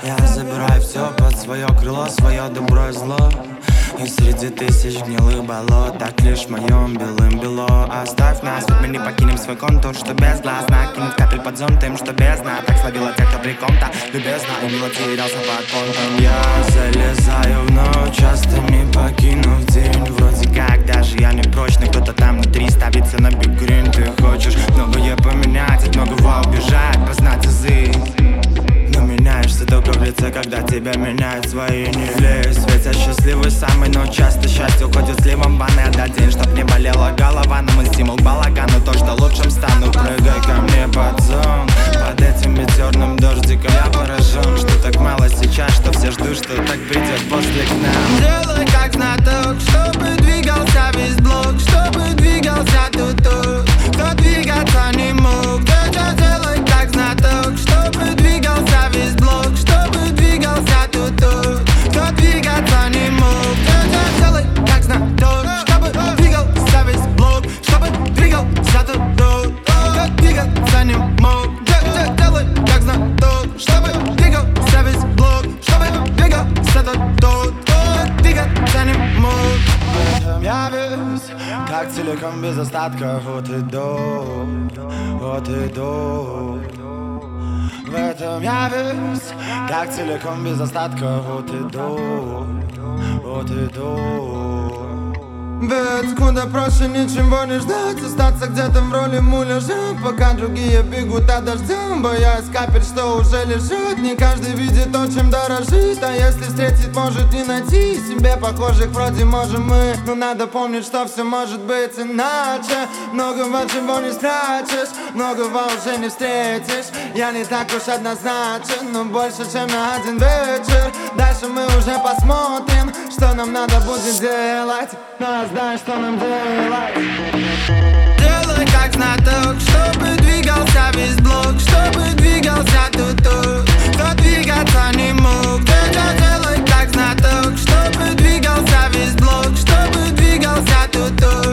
Я забираю все под свое крыло, свое добро и зло. И среди тысяч гнилых болот так лишь в моем белым бело. Оставь нас, ведь мы не покинем свой контур, что без глаз. Накинуть капель под зонт им, что бездна. Так словила тех, кто при ком-то любезно и мило терялся под понтом. Я залезаю в ночь, часто не покинув день. Вроде как даже я не прочный, кто-то там внутри ставится на биг грин. Ты хочешь многое поменять, от многого убежать, познать азы. Но меняешься только в лице, когда тебя меняют свои. Не лезь, ведь я счастливый самый, но часто счастье уходит сливом в ванной. Отдай день, чтоб не болела голова, но мы стимул к балагану, то, что лучшим стану. Прыгай ко мне под зон, под этим метеорным дождиком. Я поражен, что так мало сейчас, что все ждут, что так придет после к нам. Делай как знаток, чтобы двигался весь блок, чтобы двигался тут-тут, кто двигаться не мог. Делай как знаток, чтобы двигался весь блок, чтобы двигался тут-тут, кто двигаться не мог. Делай как знаток, чтобы двигался весь блок, чтобы двигался тут-тут, кто двигаться не мог. Делай как знаток, чтобы двигался весь блок, чтобы двигался тут-тут, кто двигаться не мог. Я весь как целиком без остатка от и до, от и до. В этом я весь как целиком без остатка от и до, от и до. Ведь куда проще ничего не ждать, остаться где-то в роли муляжа, пока другие бегут от дождя, боясь капель, что уже лежит. Не каждый видит то, чем дорожит, а если встретить, может и найти себе похожих вроде можем мы. Но надо помнить, что все может быть иначе. Многого чего не спрячешь, многого уже не встретишь. Я не так уж однозначен, но больше, чем на один вечер. Дальше мы уже посмотрим, что нам надо будет делать. Но знаешь, что нам делать. Делай как знаток, чтобы двигался весь блок, чтобы двигался тут-тут, кто двигаться не мог. Делай как знаток, чтобы двигался весь блок, чтобы двигался тут-тут,